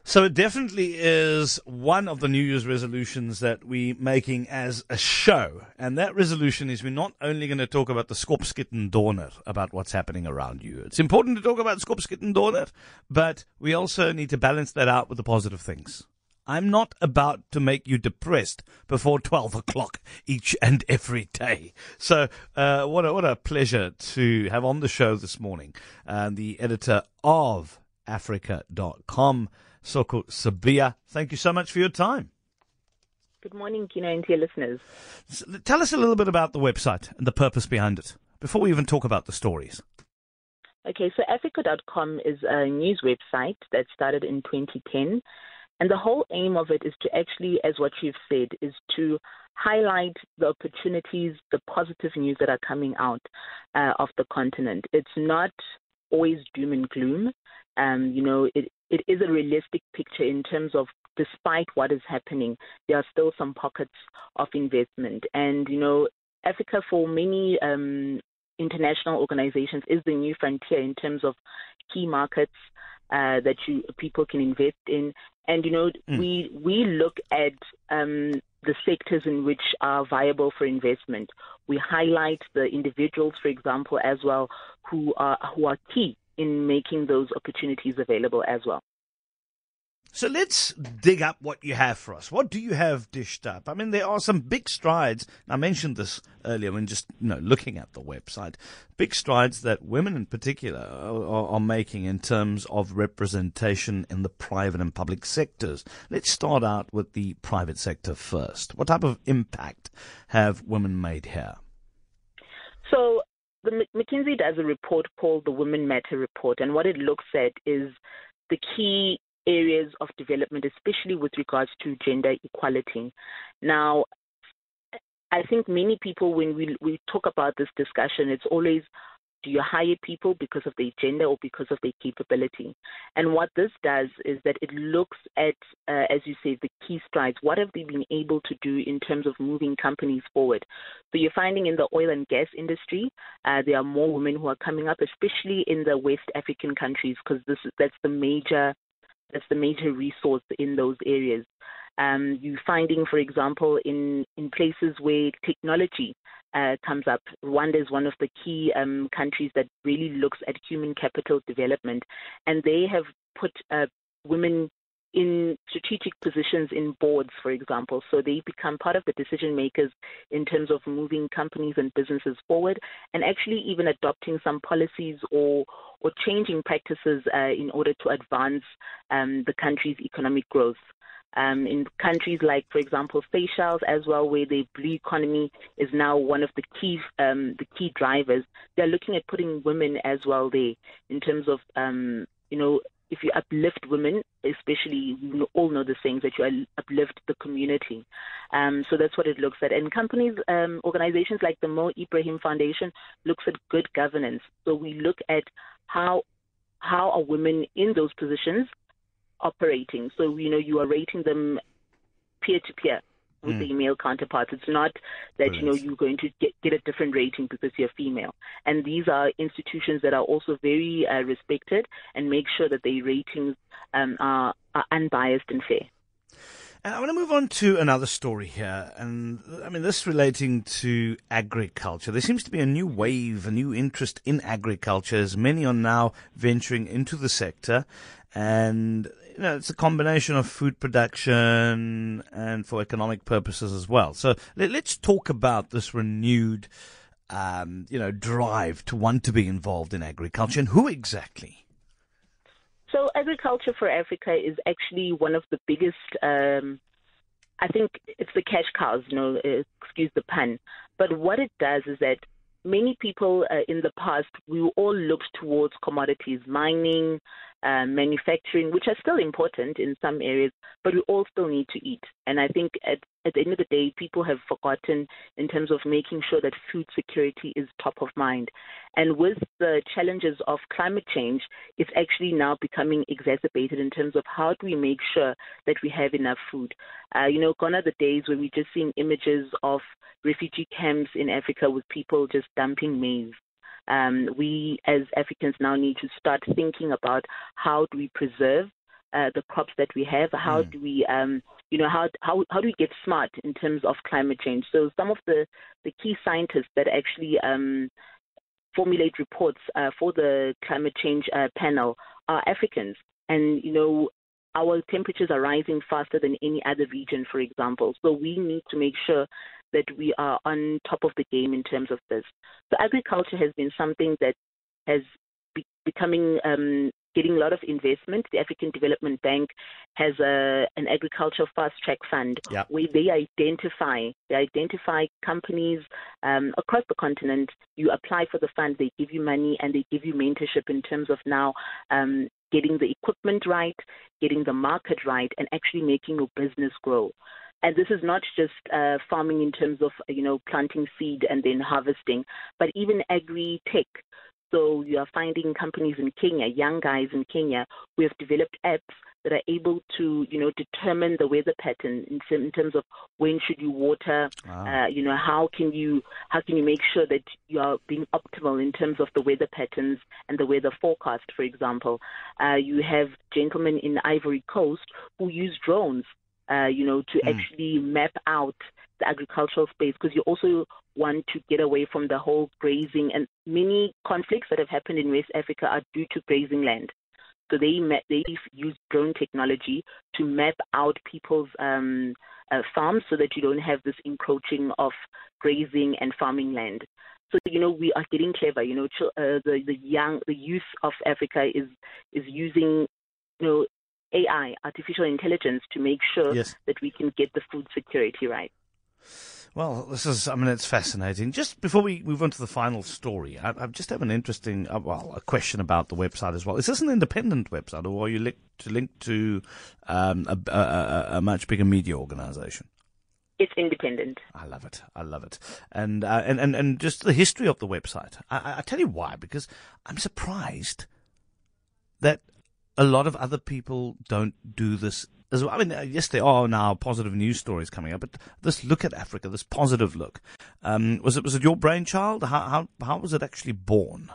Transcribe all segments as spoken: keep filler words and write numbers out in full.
So it definitely is one of the New Year's resolutions that we're making as a show. And that resolution is we're not only going to talk about the Skopskitten Donor, about what's happening around you. It's important to talk about Skopskitten Donor, but we also need to balance that out with the positive things. I'm not about to make you depressed before twelve o'clock each and every day. So uh, what, a, what a pleasure to have on the show this morning uh, the editor of Africa dot com, Soko Sibiya. Thank you so much for your time. Good morning, Kino, and to your listeners. So, tell us a little bit about the website and the purpose behind it before we even talk about the stories. Okay, so Africa dot com is a news website that started in twenty ten. And the whole aim of it is to actually, as what you've said, is to highlight the opportunities, the positive news that are coming out uh, of the continent. It's not always doom and gloom. Um, you know, it, it is a realistic picture in terms of despite what is happening, there are still some pockets of investment. And, you know, Africa for many um, international organizations is the new frontier in terms of key markets uh, that you people can invest in. And, you know, mm. we we look at um, the sectors in which are viable for investment. We highlight the individuals, for example, as well, who are who are key in making those opportunities available as well. So let's dig up what you have for us. What do you have dished up? I mean, there are some big strides. I mentioned this earlier when just you know looking at the website. Big strides that women in particular are, are making in terms of representation in the private and public sectors. Let's start out with the private sector first. What type of impact have women made here? So the McKinsey does a report called the Women Matter Report, and what it looks at is the key areas of development, especially with regards to gender equality. Now, I think many people, when we we talk about this discussion, it's always, do you hire people because of their gender or because of their capability? And what this does is that it looks at, uh, as you say, the key strides. What have they been able to do in terms of moving companies forward? So you're finding in the oil and gas industry, uh, there are more women who are coming up, especially in the West African countries, because this is, that's the major That's the major resource in those areas. Um, you're finding, for example, in, in places where technology uh, comes up. Rwanda is one of the key um, countries that really looks at human capital development, and they have put uh, women in strategic positions in boards, for example. So they become part of the decision makers in terms of moving companies and businesses forward, and actually even adopting some policies or or changing practices uh, in order to advance um, the country's economic growth. Um, in countries like, for example, Seychelles as well, where the blue economy is now one of the key um, the key drivers, they're looking at putting women as well there in terms of, um, you know, if you uplift women, especially, we all know the sayings that you uplift the community. Um, so that's what it looks at. And companies, um, organizations like the Mo Ibrahim Foundation looks at good governance. So we look at how how are women in those positions operating. So, you know, you are rating them peer-to-peer with mm. the male counterparts. It's not that, Brilliant. you know, you're going to get, get a different rating because you're female. And these are institutions that are also very uh, respected and make sure that their ratings um, are, are unbiased and fair. And I want to move on to another story here, and I mean this relating to agriculture. There seems to be a new wave, a new interest in agriculture, as many are now venturing into the sector, and you know it's a combination of food production and for economic purposes as well. So let, let's talk about this renewed, um, you know, drive to want to be involved in agriculture, and who exactly. So agriculture for Africa is actually one of the biggest, um, I think it's the cash cows, you know, uh, excuse the pun. But what it does is that many people uh, in the past, we all looked towards commodities, mining, uh, manufacturing, which are still important in some areas, but we all still need to eat. And I think at, at the end of the day, people have forgotten in terms of making sure that food security is top of mind. And with the challenges of climate change, it's actually now becoming exacerbated in terms of how do we make sure that we have enough food. Uh, you know, gone are the days where we're just seeing images of refugee camps in Africa with people just dumping maize. Um, we as Africans now need to start thinking about how do we preserve uh, the crops that we have? How mm. do we, um, you know, how how how do we get smart in terms of climate change? So some of the, the key scientists that actually um, formulate reports uh, for the climate change uh, panel are Africans, and you know, our temperatures are rising faster than any other region, for example. So we need to make sure that we are on top of the game in terms of this. So agriculture has been something that has be- becoming um, getting a lot of investment. The African Development Bank has a, an agriculture fast track fund yep. where they identify they identify companies um, across the continent. You apply for the fund, they give you money, and they give you mentorship in terms of now um, getting the equipment right, getting the market right, and actually making your business grow. And this is not just uh, farming in terms of, you know, planting seed and then harvesting, but even agri-tech. So you are finding companies in Kenya, young guys in Kenya, who have developed apps that are able to, you know, determine the weather pattern in, in terms of when should you water, wow. uh, you know, how can you how can you make sure that you are being optimal in terms of the weather patterns and the weather forecast, for example. Uh, you have gentlemen in Ivory Coast who use drones, uh, you know, to mm. actually map out the agricultural space, because you also want to get away from the whole grazing, and many conflicts that have happened in West Africa are due to grazing land. So they they use drone technology to map out people's um, uh, farms so that you don't have this encroaching of grazing and farming land. So, you know, we are getting clever. You know, uh, the the young the youth of Africa is is using, you know, A I, artificial intelligence, to make sure yes. that we can get the food security right. Well, this is, I mean, it's fascinating. Just before we move on to the final story, I, I just have an interesting, uh, well, a question about the website as well. Is this an independent website, or are you linked to, linked to um, a, a, a much bigger media organization? It's independent. I love it. I love it. And, uh, and, and, and just the history of the website. I, I tell you why, because I'm surprised that a lot of other people don't do this as well. I mean, yes, there are now positive news stories coming up, but this look at Africa, this positive look, um, was it was it your brainchild? How how how was it actually born?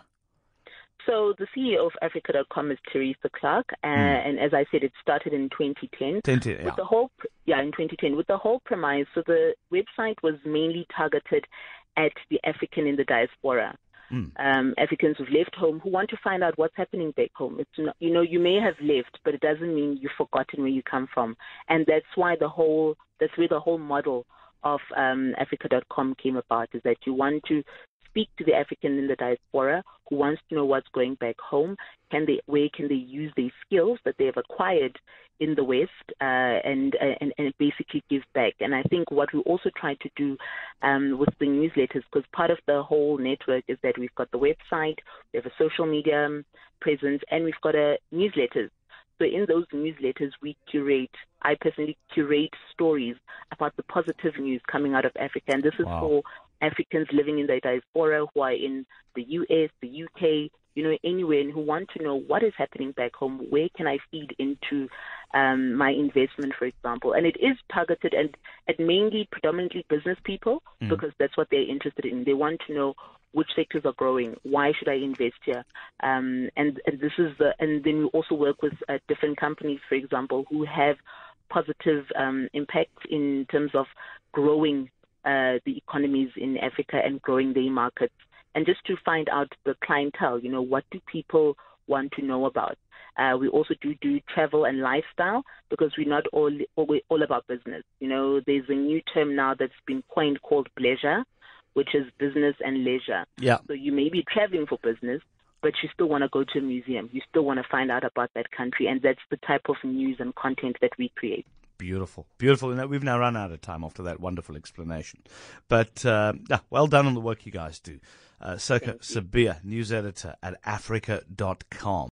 So the C E O of Africa dot com is Teresa Clark, uh, mm. and as I said, it started in twenty ten. twenty, yeah. With the whole, yeah, in twenty ten, with the whole premise. So the website was mainly targeted at the African in the diaspora. Mm. Um, Africans who've left home, who want to find out what's happening back home. It's not, you know, you may have left, but it doesn't mean you've forgotten where you come from. And that's why the whole, that's where the whole model of um, Africa dot com came about, is that you want to speak to the African in the diaspora who wants to know what's going back home. Can they, where can they use their skills that they have acquired in the West, uh, and, and and basically give back. And I think what we also try to do um, with the newsletters, because part of the whole network is that we've got the website, we have a social media presence, and we've got a newsletters. So in those newsletters, we curate, I personally curate stories about the positive news coming out of Africa. And this is wow. for Africans living in the diaspora who are in the U S, the U K, you know, anywhere, and who want to know what is happening back home. Where can I feed into um, my investment, for example? And it is targeted at, at mainly predominantly business people, mm. because that's what they're interested in. They want to know which sectors are growing. Why should I invest here? Um, and, and this is the, and then we also work with uh, different companies, for example, who have positive um, impact in terms of growing uh, the economies in Africa and growing their markets. And just to find out the clientele, you know, what do people want to know about? Uh, we also do do travel and lifestyle, because we're not all, all all about business. You know, there's a new term now that's been coined called bleisure, which is business and leisure. Yeah. So you may be traveling for business, but you still want to go to a museum. You still want to find out about that country, and that's the type of news and content that we create. Beautiful, beautiful. And we've now run out of time after that wonderful explanation. But uh, well done on the work you guys do. Uh, Soka Sibiya, news editor at Africa dot com.